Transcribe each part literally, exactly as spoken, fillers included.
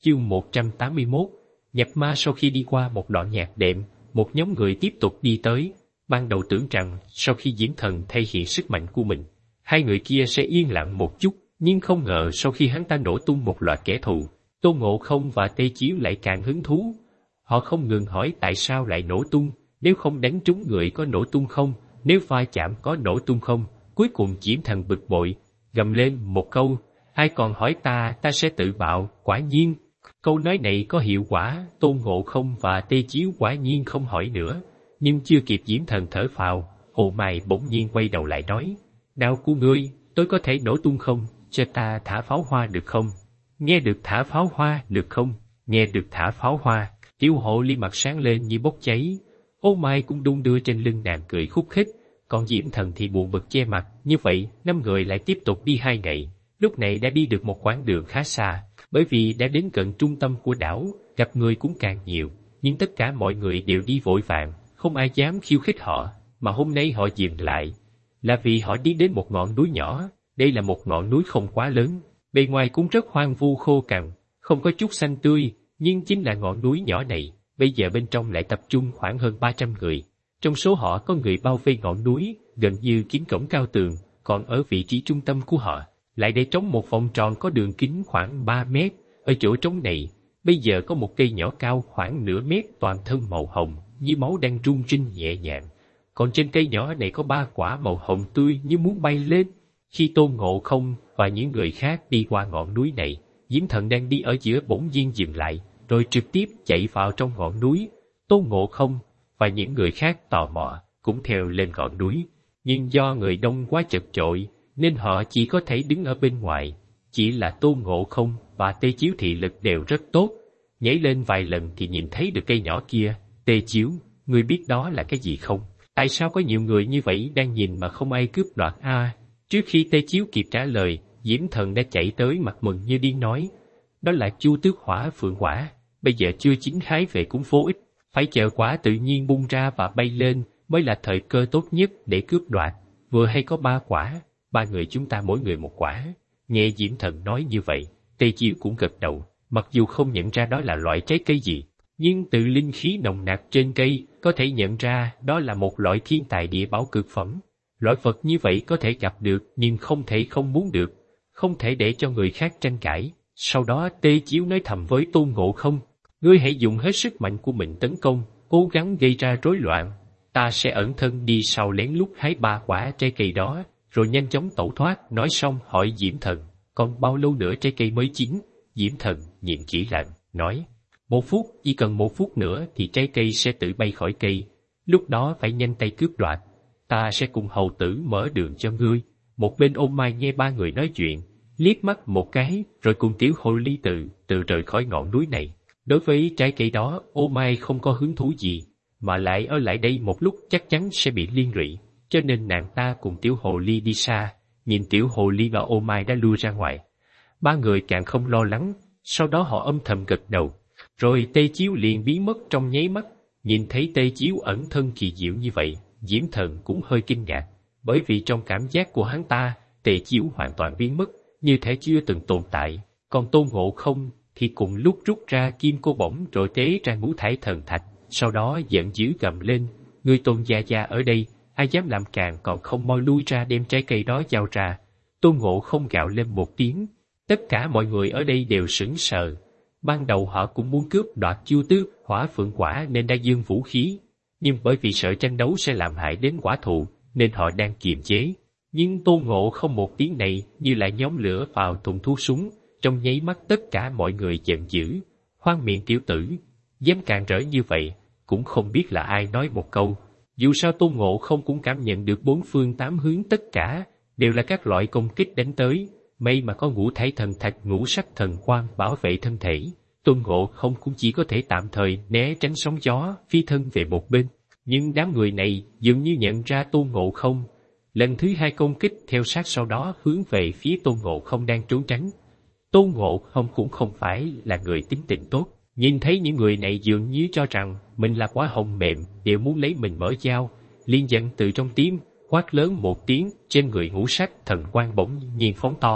Chương một trăm tám mươi mốt. Nhập ma. Sau khi đi qua một đoạn nhạc đệm, một nhóm người tiếp tục đi tới. Ban đầu tưởng rằng sau khi Diễm Thần thể hiện sức mạnh của mình, hai người kia sẽ yên lặng một chút, nhưng không ngờ sau khi hắn ta nổ tung một loạt kẻ thù, Tôn Ngộ Không và Tê Chiếu lại càng hứng thú. Họ không ngừng hỏi tại sao lại nổ tung, nếu không đánh trúng người có nổ tung không, nếu va chạm có nổ tung không. Cuối cùng Diễm Thần bực bội, gầm lên một câu, ai còn hỏi ta, ta sẽ tự bạo. Quả nhiên, câu nói này có hiệu quả, Tôn Ngộ Không và Tê Chiếu quả nhiên không hỏi nữa. Nhưng chưa kịp Diễm Thần thở phào, Hồ Mài bỗng nhiên quay đầu lại nói, đao của ngươi, tôi có thể nổ tung không, cho ta thả pháo hoa được không? Nghe được thả pháo hoa được không? Nghe được thả pháo hoa, Tiểu Hồ Ly mặt sáng lên như bốc cháy. Ô Mai cũng đung đưa trên lưng nàng cười khúc khích, còn Diễm Thần thì buồn bực che mặt. Như vậy, năm người lại tiếp tục đi hai ngày, lúc này đã đi được một quãng đường khá xa, bởi vì đã đến cận trung tâm của đảo, gặp người cũng càng nhiều, nhưng tất cả mọi người đều đi vội vàng, không ai dám khiêu khích họ, mà hôm nay họ dừng lại, là vì họ đi đến một ngọn núi nhỏ. Đây là một ngọn núi không quá lớn, bề ngoài cũng rất hoang vu khô cằn, không có chút xanh tươi, nhưng chính là ngọn núi nhỏ này, bây giờ bên trong lại tập trung khoảng hơn ba trăm người. Trong số họ có người bao vây ngọn núi, gần như kín cổng cao tường, còn ở vị trí trung tâm của họ, lại để trống một vòng tròn có đường kính khoảng ba mét. Ở chỗ trống này, bây giờ có một cây nhỏ cao khoảng nửa mét toàn thân màu hồng, như máu đang rung rinh nhẹ nhàng. Còn trên cây nhỏ này có ba quả màu hồng tươi như muốn bay lên. Khi Tôn Ngộ Không và những người khác đi qua ngọn núi này, Diễm Thần đang đi ở giữa bỗng nhiên dừng lại, rồi trực tiếp chạy vào trong ngọn núi. Tôn Ngộ Không và những người khác tò mò, cũng theo lên ngọn núi. Nhưng do người đông quá chật chội, nên họ chỉ có thể đứng ở bên ngoài. Chỉ là Tôn Ngộ Không và Tê Chiếu thị lực đều rất tốt. Nhảy lên vài lần thì nhìn thấy được cây nhỏ kia. Tê Chiếu, ngươi biết đó là cái gì không? Tại sao có nhiều người như vậy đang nhìn mà không ai cướp đoạt a? À, trước khi Tê Chiếu kịp trả lời, Diễm Thần đã chạy tới mặt mừng như điên nói, đó là Chu Tước Hỏa Phượng Quả, bây giờ chưa chín hái về cũng vô ích, phải chờ quả tự nhiên bung ra và bay lên mới là thời cơ tốt nhất để cướp đoạt. Vừa hay có ba quả, ba người chúng ta mỗi người một quả. Nghe Diễm Thần nói như vậy, Tê Chiếu cũng gật đầu, mặc dù không nhận ra đó là loại trái cây gì, nhưng từ linh khí nồng nặc trên cây có thể nhận ra đó là một loại thiên tài địa bảo cực phẩm. Loại vật như vậy có thể gặp được nhưng không thể không muốn được, không thể để cho người khác tranh cãi. Sau đó Tê Chiếu nói thầm với Tôn Ngộ Không, ngươi hãy dùng hết sức mạnh của mình tấn công, cố gắng gây ra rối loạn. Ta sẽ ẩn thân đi sau lén lút hái ba quả trái cây đó, rồi nhanh chóng tẩu thoát. Nói xong hỏi Diễm Thần, còn bao lâu nữa trái cây mới chín? Diễm Thần nhìn kỹ lạnh, nói, một phút, chỉ cần một phút nữa thì trái cây sẽ tự bay khỏi cây, lúc đó phải nhanh tay cướp đoạt. Ta sẽ cùng hầu tử mở đường cho ngươi. Một bên Ô Mai nghe ba người nói chuyện, liếc mắt một cái, rồi cùng Tiểu Hồ Ly từ từ rời khỏi ngọn núi này. Đối với trái cây đó, Ô Mai không có hứng thú gì, mà lại ở lại đây một lúc chắc chắn sẽ bị liên lụy, cho nên nàng ta cùng Tiểu Hồ Ly đi xa. Nhìn Tiểu Hồ Ly và Ô Mai đã lui ra ngoài, ba người càng không lo lắng. Sau đó họ âm thầm gật đầu, rồi Tê Chiếu liền biến mất trong nháy mắt. Nhìn thấy Tê Chiếu ẩn thân kỳ diệu như vậy, Diễm Thần cũng hơi kinh ngạc, bởi vì trong cảm giác của hắn ta, Tê Chiếu hoàn toàn biến mất, như thể chưa từng tồn tại. Còn Tôn Ngộ Không thì cùng lúc rút ra kim cô bổng rồi tế ra ngũ thải thần thạch, sau đó giận dữ gầm lên, ngươi Tôn gia gia ở đây, ai dám làm càn còn không mau lui ra đem trái cây đó giao ra. Tôn Ngộ Không gạo lên một tiếng, tất cả mọi người ở đây đều sững sờ. Ban đầu họ cũng muốn cướp đoạt Chu Tước Hỏa Phượng Quả nên đã giương vũ khí, nhưng bởi vì sợ tranh đấu sẽ làm hại đến quả thụ nên họ đang kiềm chế. Nhưng Tôn Ngộ Không một tiếng này như là nhóm lửa vào thùng thuốc súng, trong nháy mắt tất cả mọi người giận dữ. Hoang miệng tiểu tử, dám càn rỡ như vậy, cũng không biết là ai nói một câu. Dù sao Tôn Ngộ Không cũng cảm nhận được bốn phương tám hướng tất cả đều là các loại công kích đánh tới. May mà có ngũ thải thần thạch ngũ sắc thần quang bảo vệ thân thể, Tôn Ngộ Không cũng chỉ có thể tạm thời né tránh sóng gió, phi thân về một bên. Nhưng đám người này dường như nhận ra Tôn Ngộ Không, lần thứ hai công kích theo sát sau đó hướng về phía Tôn Ngộ Không đang trốn tránh. Tôn Ngộ Không cũng không phải là người tính tình tốt, nhìn thấy những người này dường như cho rằng mình là quả hồng mềm, đều muốn lấy mình mở dao, liền giận từ trong tim, quát lớn một tiếng, trên người ngũ sắc thần quang bỗng nhiên phóng to.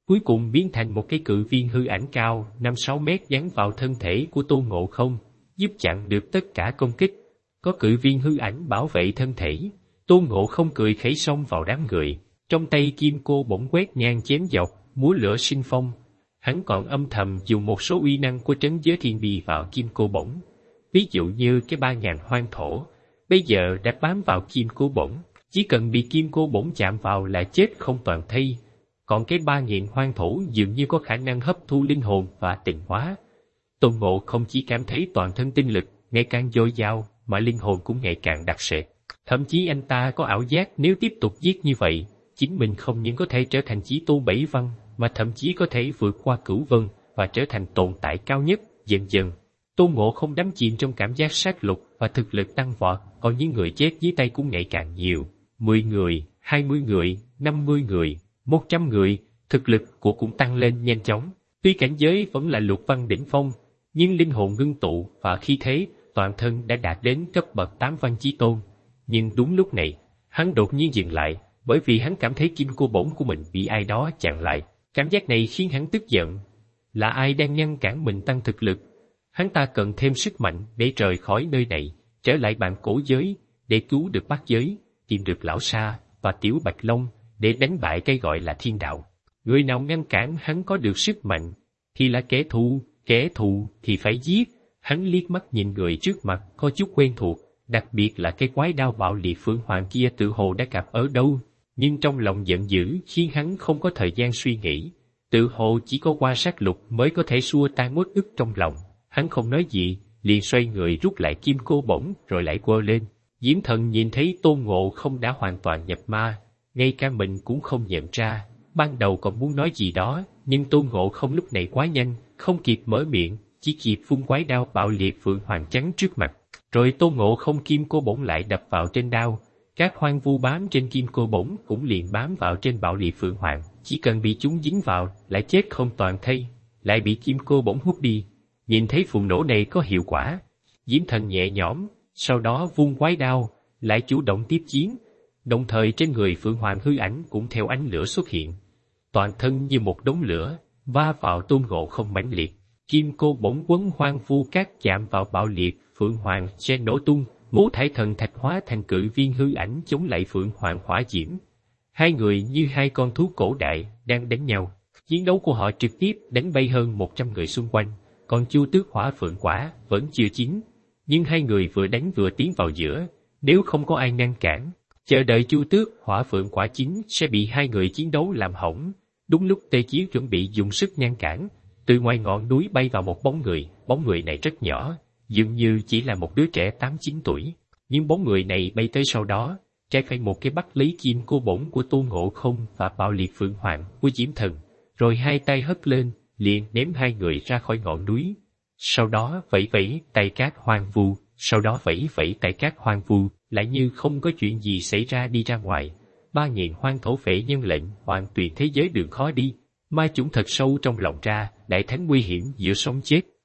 cuối cùng biến thành một cái cự viên hư ảnh cao năm sáu mét dán vào thân thể của Tôn Ngộ Không, giúp chặn được tất cả công kích. Có cự viên hư ảnh bảo vệ thân thể, Tôn Ngộ Không cười khẩy xông vào đám người, trong tay kim cô bổng quét ngang chém dọc, múa lửa sinh phong. Hắn còn âm thầm dùng một số uy năng của trấn giới thiên bì vào kim cô bổng. Ví dụ như cái ba ngàn hoang thổ, bây giờ đã bám vào kim cô bổng, chỉ cần bị kim cô bổng chạm vào là chết không toàn thây. Còn cái ba nghìn hoang thổ dường như có khả năng hấp thu linh hồn và tịnh hóa. Tôn Ngộ Không chỉ cảm thấy toàn thân tinh lực ngày càng dồi dào, mà linh hồn cũng ngày càng đặc sệt. Thậm chí anh ta có ảo giác nếu tiếp tục giết như vậy, chính mình không những có thể trở thành chí tôn bảy văn, mà thậm chí có thể vượt qua cửu vân và trở thành tồn tại cao nhất. Dần dần, Tôn Ngộ Không đắm chìm trong cảm giác sát lục và thực lực tăng vọt, còn những người chết dưới tay cũng ngày càng nhiều. Mười người, hai mươi người, năm mươi người, một trăm người, thực lực của cũng tăng lên nhanh chóng. Tuy cảnh giới vẫn là lục văn đỉnh phong, nhưng linh hồn ngưng tụ và khí thế toàn thân đã đạt đến cấp bậc tám văn chí tôn. Nhưng đúng lúc này, hắn đột nhiên dừng lại, bởi vì hắn cảm thấy kim cô bổng của mình bị ai đó chặn lại. Cảm giác này khiến hắn tức giận. Là ai đang ngăn cản mình tăng thực lực? Hắn ta cần thêm sức mạnh để rời khỏi nơi này, trở lại bản cổ giới, để cứu được bát giới, tìm được lão Sa và tiểu Bạch Long, để đánh bại cái gọi là thiên đạo. Người nào ngăn cản hắn có được sức mạnh, thì là kẻ thù, kẻ thù thì phải giết. Hắn liếc mắt nhìn người trước mặt có chút quen thuộc, đặc biệt là cái quái đao bạo liệt Phượng Hoàng kia tự hồ đã gặp ở đâu, nhưng trong lòng giận dữ khiến hắn không có thời gian suy nghĩ. Tự hồ chỉ có qua sát lục mới có thể xua tan uất ức trong lòng. Hắn không nói gì, liền xoay người rút lại kim cô bổng rồi lại quơ lên. Diễm Thần nhìn thấy Tôn Ngộ Không đã hoàn toàn nhập ma, ngay cả mình cũng không nhận ra. Ban đầu còn muốn nói gì đó, nhưng Tôn Ngộ Không lúc này quá nhanh, không kịp mở miệng, chỉ kịp vung quái đao bạo liệt Phượng Hoàng chắn trước mặt. Rồi Tôn Ngộ Không kim cô bổng lại đập vào trên đao. Các hoang vu bám trên kim cô bổng cũng liền bám vào trên bạo liệt Phượng Hoàng, chỉ cần bị chúng dính vào, lại chết không toàn thây, lại bị kim cô bổng hút đi. Nhìn thấy phù nổ này có hiệu quả, Diễm Thần nhẹ nhõm, sau đó vung quái đao, lại chủ động tiếp chiến. Đồng thời trên người Phượng Hoàng hư ảnh cũng theo ánh lửa xuất hiện, toàn thân như một đống lửa, va vào Tôn Ngộ Không mãnh liệt. Kim cô bổng quấn hoang vu cát chạm vào bạo liệt Phượng Hoàng sẽ nổ tung. Ngũ thải thần thạch hóa thành cự viên hư ảnh chống lại Phượng Hoàng hỏa diễm. Hai người như hai con thú cổ đại đang đánh nhau. Chiến đấu của họ trực tiếp đánh bay hơn một trăm người xung quanh, còn Chu Tước Hỏa Phượng Quả vẫn chưa chín. Nhưng hai người vừa đánh vừa tiến vào giữa, nếu không có ai ngăn cản, chờ đợi Chu Tước Hỏa Phượng Quả chín sẽ bị hai người chiến đấu làm hỏng. Đúng lúc Tê Chiếu chuẩn bị dùng sức ngăn cản, từ ngoài ngọn núi bay vào một bóng người. Bóng người này rất nhỏ, dường như chỉ là một đứa trẻ tám chín tuổi, nhưng bóng người này bay tới sau đó, trái phải một cái bắt lấy kim cô bổng của Tôn Ngộ Không và bạo liệt Phượng Hoàng của Diễm Thần, rồi hai tay hất lên, liền ném hai người ra khỏi ngọn núi. Sau đó vẫy vẫy tay cát hoang vu, sau đó vẫy vẫy tay cát hoang vu, lại như không có chuyện gì xảy ra đi ra ngoài. Ba nghìn hoang thổ phệ nhân lệnh hoàn tuyền thế giới đường khó đi, ma chủng thật sâu trong lòng ra, đại thánh nguy hiểm giữa sống chết.